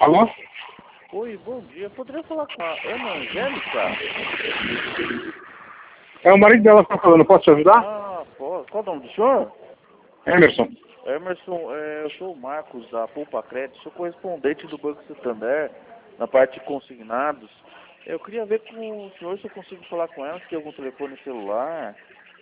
Alô? Oi, bom dia. Poderia falar com a Ana Angélica? É o marido dela que está falando, posso te ajudar? Ah, pô. Qual o nome do senhor? Emerson. Emerson, eu sou o Marcos da Poupa Crédito, sou correspondente do Banco Santander, na parte de consignados. Eu queria ver com o senhor se eu consigo falar com ela, se tem algum telefone celular.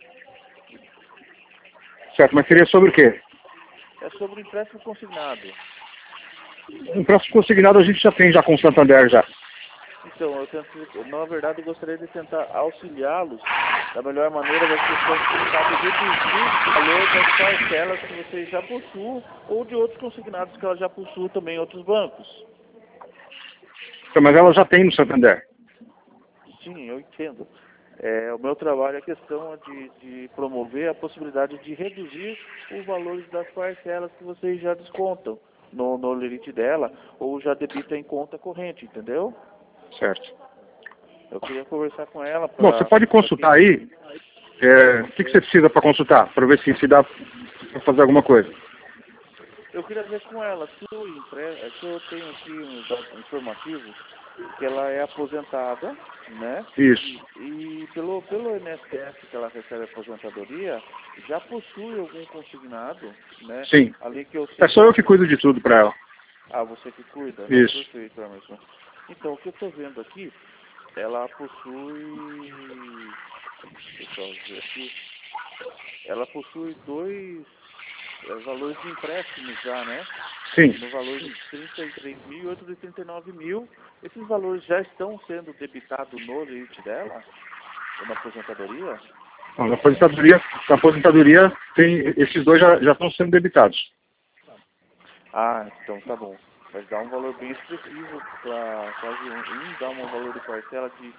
Certo, mas seria sobre o quê? É sobre empréstimo consignado. Empréstimo consignado a gente já tem já com o Santander já. Então, na verdade, eu gostaria de tentar auxiliá-los da melhor maneira das questões que sabem reduzir o valor das parcelas que vocês já possuem ou de outros consignados que ela já possui também em outros bancos. Então, mas ela já tem no Santander. Sim, eu entendo. O meu trabalho, a questão é de promover a possibilidade de reduzir o valor das parcelas que vocês já descontam no limite dela ou já debitam em conta corrente, entendeu? Certo. Eu queria conversar com ela Bom, você pode consultar aí. O que você precisa para consultar? Para ver se dá para fazer alguma coisa. Eu queria ver com ela se eu tenho aqui uns dados informativos que ela é aposentada, né? Isso. E pelo INSS que ela recebe aposentadoria, já possui algum consignado, né? Sim. Ali que eu sei É só eu que cuido de tudo para ela. Ah, você que cuida? Não, Isso. perfeito, Emerson. Então, o que eu estou vendo aqui, ela possui... Deixa eu ver aqui. Ela possui dois valores de empréstimos já, né? Sim. No valor de 33 mil e outro de 39 mil. Esses valores já estão sendo debitados no limite dela? Ou na aposentadoria? Bom, na aposentadoria tem, esses dois já estão sendo debitados. Ah, então tá bom. Mas dá um valor bem expressivo para quase dá um valor de parcela de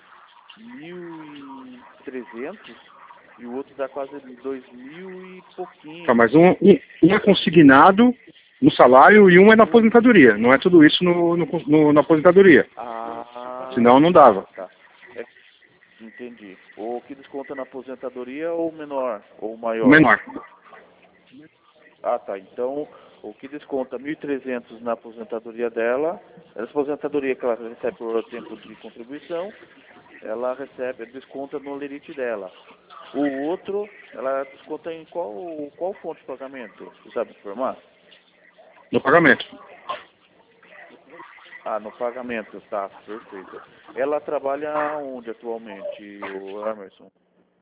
1.300 e o outro dá quase 2.000 e Tá, pouquinho. mas um é consignado no salário e um é na aposentadoria. Não é tudo isso na aposentadoria. Ah, Senão não dava. tá. É, entendi. O que desconta na aposentadoria ou menor ou O maior? menor. Ah, tá. Então, o que desconta 1.300 na aposentadoria dela, essa aposentadoria que ela recebe por tempo de contribuição, ela recebe, desconta no limite dela. O outro, ela desconta em qual fonte de pagamento? Você sabe informar? No pagamento. Ah, no pagamento, tá, perfeito. Ela trabalha onde atualmente, o Emerson?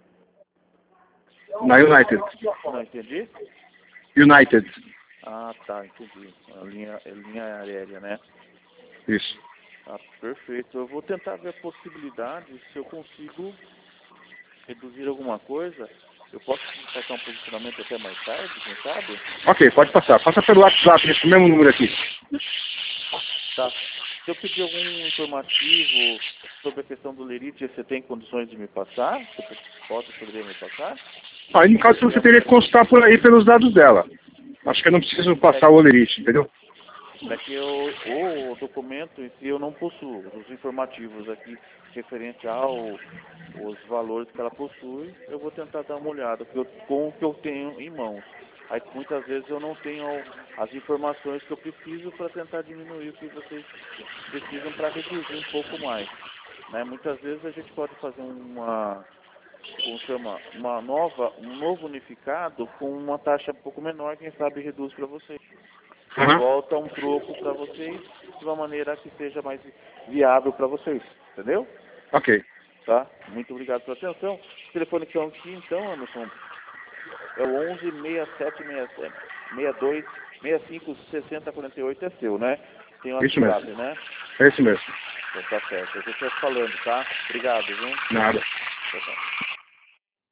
Na United. Não entendi? United. Ah, tá, entendi. A linha aérea, né? Isso. Ah, perfeito. Eu vou tentar ver a possibilidade, se eu consigo reduzir alguma coisa. Eu posso passar um posicionamento até mais tarde, quem sabe? Ok, pode passar. Passa pelo WhatsApp, esse mesmo número aqui. Tá. Se eu pedir algum informativo sobre a questão do lerite, você tem condições de me passar? Você poderia me passar? Aí, no caso, você teria que consultar por aí pelos dados dela. Acho que eu não preciso passar o olerite, entendeu? É que o documento em si eu não possuo. Os informativos aqui referente os valores que ela possui, eu vou tentar dar uma olhada com o que eu tenho em mãos. Aí muitas vezes eu não tenho as informações que eu preciso para tentar diminuir o que vocês precisam para reduzir um pouco mais. Né? Muitas vezes a gente pode fazer como chama, um novo unificado com uma taxa um pouco menor, quem sabe reduz para vocês. Uhum. Volta um troco para vocês de uma maneira que seja mais viável para vocês, entendeu? Ok. Tá? Muito obrigado pela atenção. O telefone que estão aqui, então, Anderson, é o 11 67 62 65 60 48, é seu, né? Tem o Isso WhatsApp, mesmo. né? É isso mesmo. Então tá certo. Eu estou falando, tá? Obrigado, viu? Nada. Tchau, tchau.